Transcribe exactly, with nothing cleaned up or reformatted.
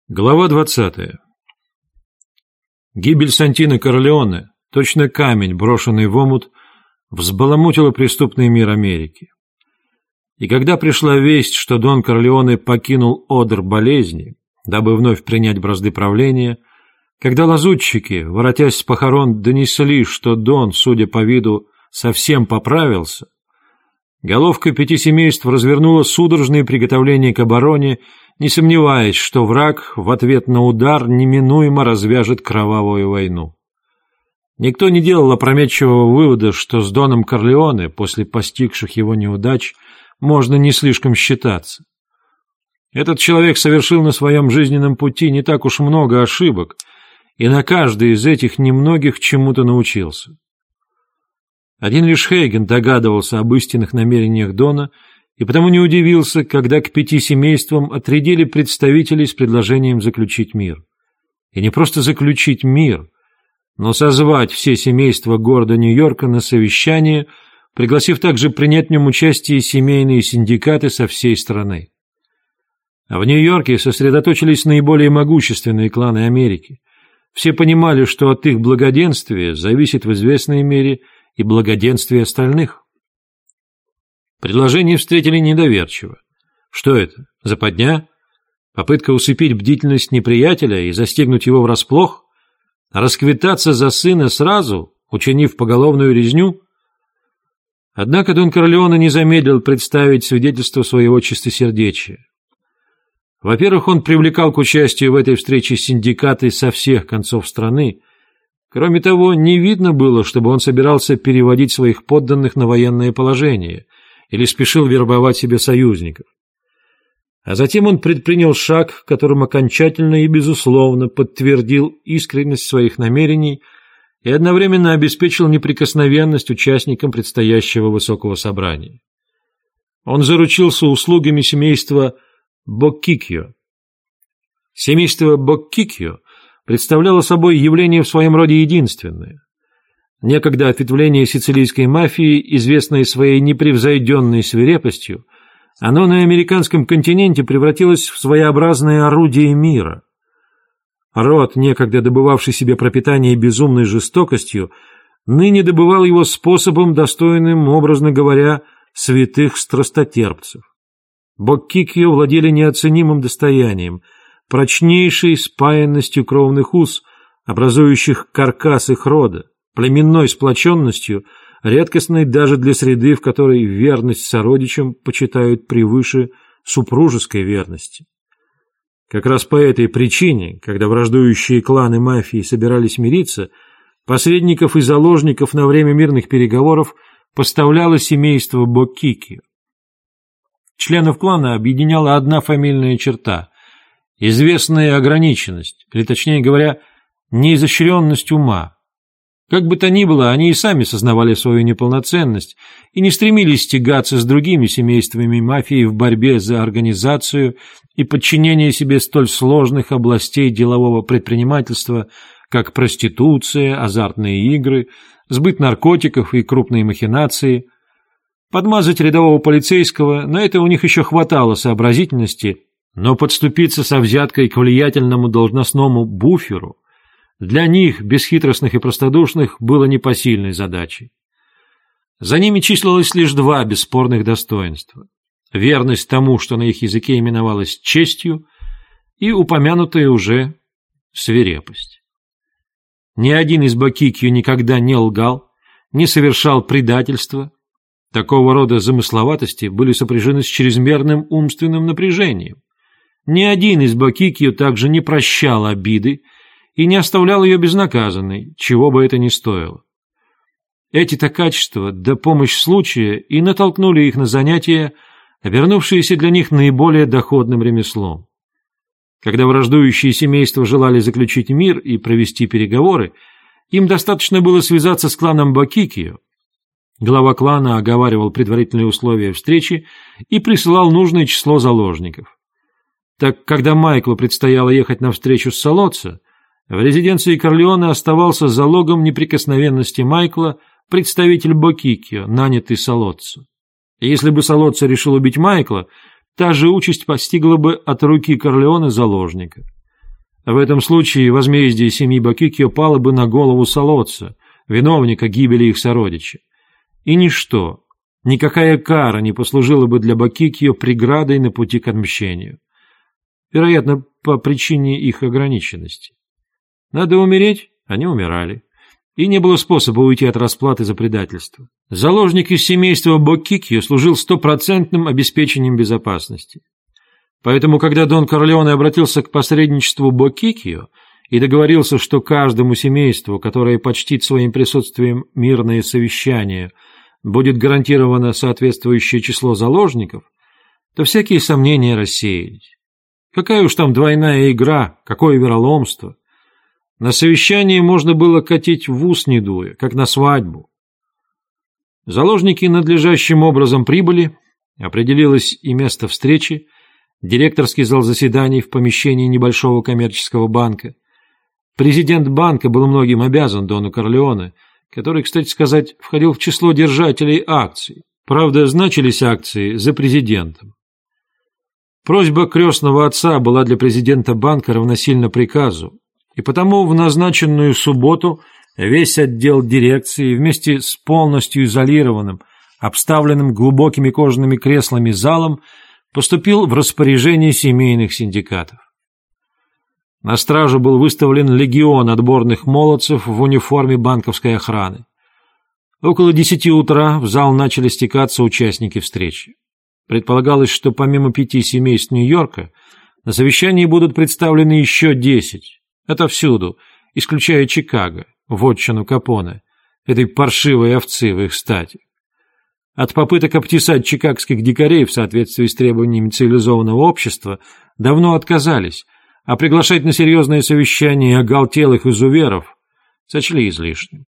Глава двадцатая. Гибель Сантино Корлеоне, точно камень, брошенный в омут, взбаламутила преступный мир Америки. И когда пришла весть, что Дон Корлеоне покинул одр болезни, дабы вновь принять бразды правления, когда лазутчики, воротясь с похорон, донесли, что Дон, судя по виду, совсем поправился, головка пяти семейств развернула судорожные приготовления к обороне, не сомневаясь, что враг в ответ на удар неминуемо развяжет кровавую войну. Никто не делал опрометчивого вывода, что с Доном Корлеоне после постигших его неудач можно не слишком считаться. Этот человек совершил на своем жизненном пути не так уж много ошибок, и на каждой из этих немногих чему-то научился. Один лишь Хейген догадывался об истинных намерениях Дона и потому не удивился, когда к пяти семействам отрядили представителей с предложением заключить мир. И не просто заключить мир, но созвать все семейства города Нью-Йорка на совещание, пригласив также принять в нем участие семейные синдикаты со всей страны. А в Нью-Йорке сосредоточились наиболее могущественные кланы Америки. Все понимали, что от их благоденствия зависит в известной мере и благоденствие остальных. Предложение встретили недоверчиво. Что это? Западня? Попытка усыпить бдительность неприятеля и застигнуть его врасплох? Расквитаться за сына сразу, учинив поголовную резню? Однако Дон Корлеоне не замедлил представить свидетельство своего чистосердечия. Во-первых, он привлекал к участию в этой встрече синдикаты со всех концов страны. Кроме того, не видно было, чтобы он собирался переводить своих подданных на военное положение или спешил вербовать себе союзников. А затем он предпринял шаг, которым окончательно и безусловно подтвердил искренность своих намерений и одновременно обеспечил неприкосновенность участникам предстоящего высокого собрания. Он заручился услугами семейства Боккикио. Семейство Боккикио представляло собой явление в своем роде единственное. Некогда ответвление сицилийской мафии, известное своей непревзойденной свирепостью, оно на американском континенте превратилось в своеобразное орудие мира. Род, некогда добывавший себе пропитание безумной жестокостью, ныне добывал его способом, достойным, образно говоря, святых страстотерпцев. Боккикио владели неоценимым достоянием, прочнейшей спаянностью кровных уз, образующих каркас их рода, племенной сплоченностью, редкостной даже для среды, в которой верность сородичам почитают превыше супружеской верности. Как раз по этой причине, когда враждующие кланы мафии собирались мириться, посредников и заложников на время мирных переговоров поставляло семейство Боккикио. Членов клана объединяла одна фамильная черта – известная ограниченность, или, точнее говоря, неизощренность ума. Как бы то ни было, они и сами сознавали свою неполноценность и не стремились тягаться с другими семействами мафии в борьбе за организацию и подчинение себе столь сложных областей делового предпринимательства, как проституция, азартные игры, сбыт наркотиков и крупные махинации. Подмазать рядового полицейского, на это у них еще хватало сообразительности, но подступиться со взяткой к влиятельному должностному буферу для них, бесхитростных и простодушных, было непосильной задачей. За ними числилось лишь два бесспорных достоинства – верность тому, что на их языке именовалось честью, и упомянутая уже свирепость. Ни один из Боккикио никогда не лгал, не совершал предательства. Такого рода замысловатости были сопряжены с чрезмерным умственным напряжением. Ни один из Боккикио также не прощал обиды и не оставлял ее безнаказанной, чего бы это ни стоило. Эти-то качества, да помощь случая, и натолкнули их на занятия, обернувшиеся для них наиболее доходным ремеслом. Когда враждующие семейства желали заключить мир и провести переговоры, им достаточно было связаться с кланом Боккикио. Глава клана оговаривал предварительные условия встречи и присылал нужное число заложников. Так, когда Майклу предстояло ехать на встречу с Салоццо, в резиденции Корлеоне оставался залогом неприкосновенности Майкла представитель Боккикио, нанятый Салоццо. И если бы Салоццо решил убить Майкла, та же участь постигла бы от руки Корлеоне заложника. В этом случае возмездие семьи Боккикио пало бы на голову Салоццо, виновника гибели их сородича. И ничто, никакая кара не послужила бы для Боккикио преградой на пути к отмщению. Вероятно, по причине их ограниченности. Надо умереть, они умирали. И не было способа уйти от расплаты за предательство. Заложник из семейства Боккикио служил стопроцентным обеспечением безопасности. Поэтому, когда Дон Корлеоне обратился к посредничеству Боккикио и договорился, что каждому семейству, которое почтит своим присутствием мирное совещание, будет гарантировано соответствующее число заложников, то всякие сомнения рассеялись. Какая уж там двойная игра, какое вероломство. На совещании можно было катить в ус не дуя, как на свадьбу. Заложники надлежащим образом прибыли, определилось и место встречи, директорский зал заседаний в помещении небольшого коммерческого банка. Президент банка был многим обязан Дону Корлеоне, который, кстати сказать, входил в число держателей акций. Правда, значились акции за президентом. Просьба крестного отца была для президента банка равносильна приказу, и потому в назначенную субботу весь отдел дирекции вместе с полностью изолированным, обставленным глубокими кожаными креслами залом поступил в распоряжение семейных синдикатов. На стражу был выставлен легион отборных молодцев в униформе банковской охраны. Около десяти утра в зал начали стекаться участники встречи. Предполагалось, что помимо пяти семейств Нью-Йорка на совещании будут представлены еще десять. Отовсюду, исключая Чикаго, вотчину Капоне, этой паршивой овцы в их стати. От попыток обтесать чикагских дикарей в соответствии с требованиями цивилизованного общества давно отказались, а приглашать на серьезное совещание оголтелых изуверов сочли излишним.